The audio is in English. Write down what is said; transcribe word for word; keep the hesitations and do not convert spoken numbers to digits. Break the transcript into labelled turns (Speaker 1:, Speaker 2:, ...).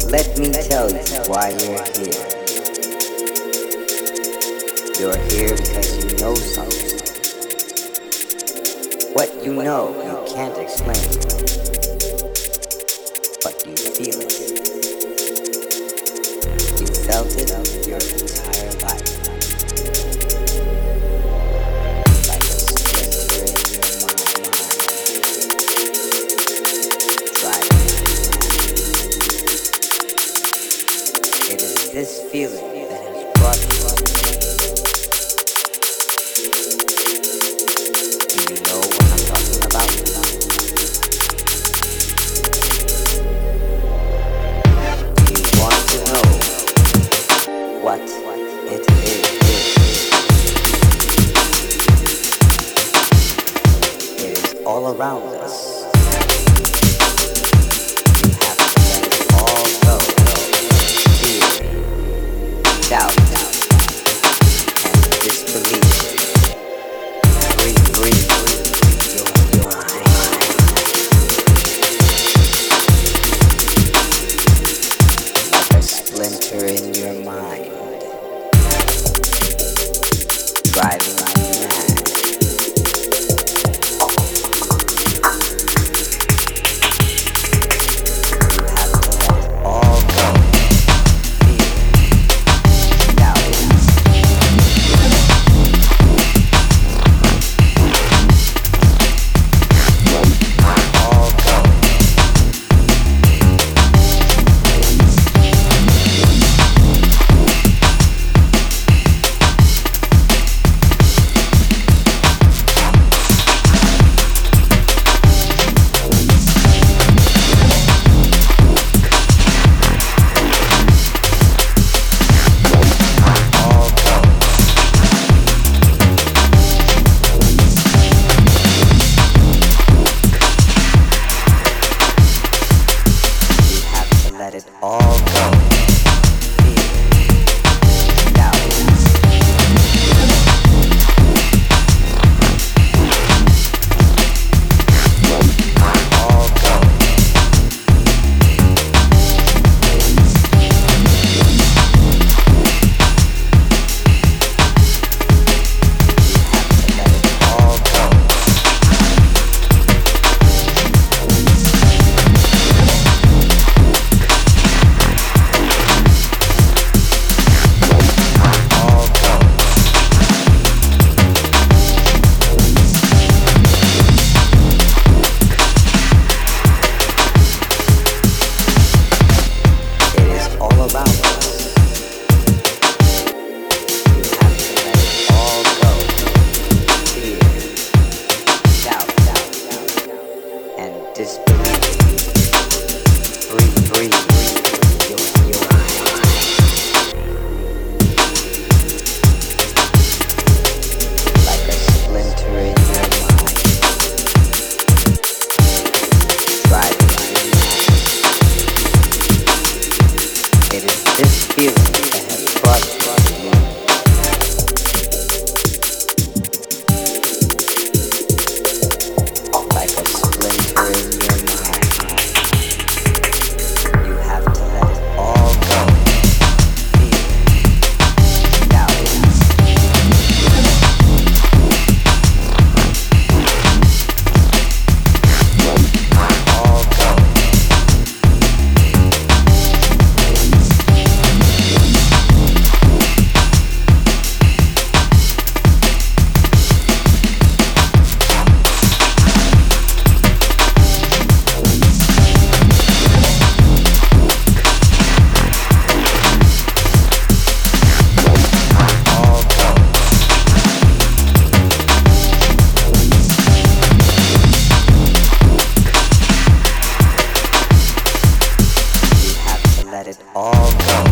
Speaker 1: Let me tell you why you're here. You're here because you know something. What you know, you can't explain. But you feel it. You felt it your entire life. Like a splinter in your mind. Driving you mad. It is this feeling that has brought you. Do you know what I'm talking about? Do you want to know what it is? It is all around us. You have to let it all go. Fear, doubt, and disbelief. Breathe, breathe, breathe. Your, your mind. Like a splinter in your mind. Driving you mad. You have to let it all go. Fear, doubt, all go. Let it all go. Fear, doubt, all go. You have to let it all go. Disbelief. Breathe, breathe, breathe. Your, your mind. Like a splinter in your mind. Driving you mad. It is this feeling that has brought you. Like a splinter in your mind. You have to let it all go. Fear, doubt, all go. Let it all go.